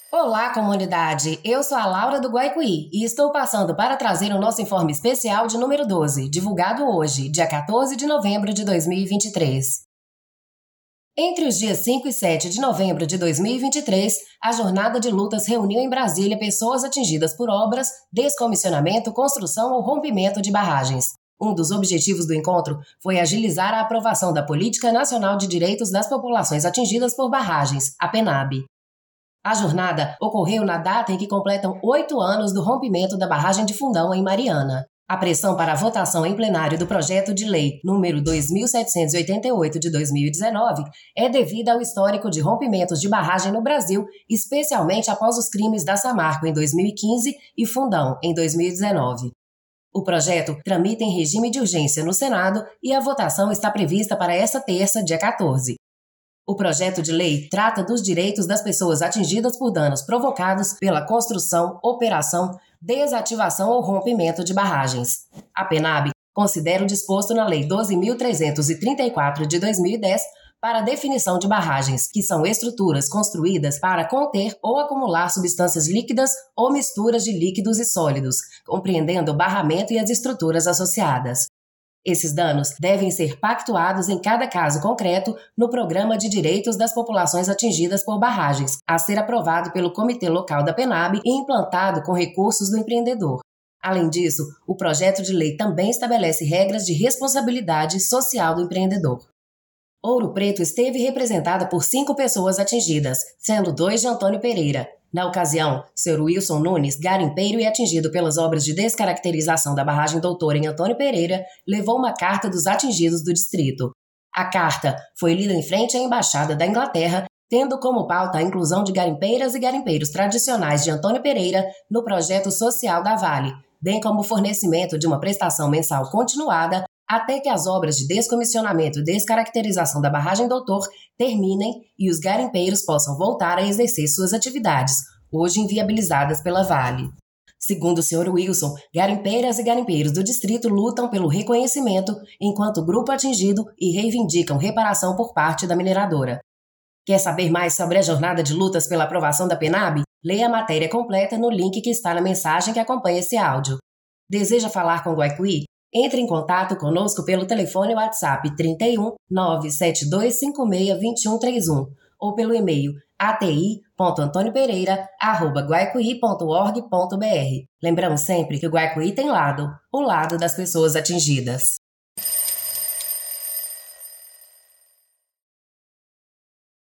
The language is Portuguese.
Olá, comunidade! Eu sou a Laura do Guaicuí e estou passando para trazer o nosso informe especial de número 12, divulgado hoje, dia 14 de novembro de 2023. Entre os dias 5 e 7 de novembro de 2023, a jornada de lutas reuniu em Brasília pessoas atingidas por obras, descomissionamento, construção ou rompimento de barragens. Um dos objetivos do encontro foi agilizar a aprovação da Política Nacional de Direitos das Populações Atingidas por Barragens, a PENAB. A jornada ocorreu na data em que completam 8 anos do rompimento da barragem de Fundão, em Mariana. A pressão para a votação em plenário do projeto de lei número 2788 de 2019 é devida ao histórico de rompimentos de barragem no Brasil, especialmente após os crimes da Samarco em 2015 e Fundão em 2019. O projeto tramita em regime de urgência no Senado e a votação está prevista para esta terça, dia 14. O projeto de lei trata dos direitos das pessoas atingidas por danos provocados pela construção, operação, desativação ou rompimento de barragens. A PENAB considera o disposto na Lei 12.334 de 2010 para a definição de barragens, que são estruturas construídas para conter ou acumular substâncias líquidas ou misturas de líquidos e sólidos, compreendendo o barramento e as estruturas associadas. Esses danos devem ser pactuados em cada caso concreto no Programa de Direitos das Populações Atingidas por Barragens, a ser aprovado pelo Comitê Local da PENAB e implantado com recursos do empreendedor. Além disso, o projeto de lei também estabelece regras de responsabilidade social do empreendedor. Ouro Preto esteve representada por 5 pessoas atingidas, sendo 2 de Antônio Pereira. Na ocasião, Sr. Wilson Nunes, garimpeiro e atingido pelas obras de descaracterização da barragem Doutor em Antônio Pereira, levou uma carta dos atingidos do distrito. A carta foi lida em frente à Embaixada da Inglaterra, tendo como pauta a inclusão de garimpeiras e garimpeiros tradicionais de Antônio Pereira no projeto social da Vale, bem como o fornecimento de uma prestação mensal continuada até que as obras de descomissionamento e descaracterização da barragem Doutor terminem e os garimpeiros possam voltar a exercer suas atividades, hoje inviabilizadas pela Vale. Segundo o Sr. Wilson, garimpeiras e garimpeiros do distrito lutam pelo reconhecimento enquanto grupo atingido e reivindicam reparação por parte da mineradora. Quer saber mais sobre a jornada de lutas pela aprovação da PENAB? Leia a matéria completa no link que está na mensagem que acompanha esse áudio. Deseja falar com o Guaicuí? Entre em contato conosco pelo telefone WhatsApp 31 972562131 ou pelo e-mail ati.antoniopereira@guaicuí.org.br. Lembramos sempre que o Guaicuí tem lado, o lado das pessoas atingidas.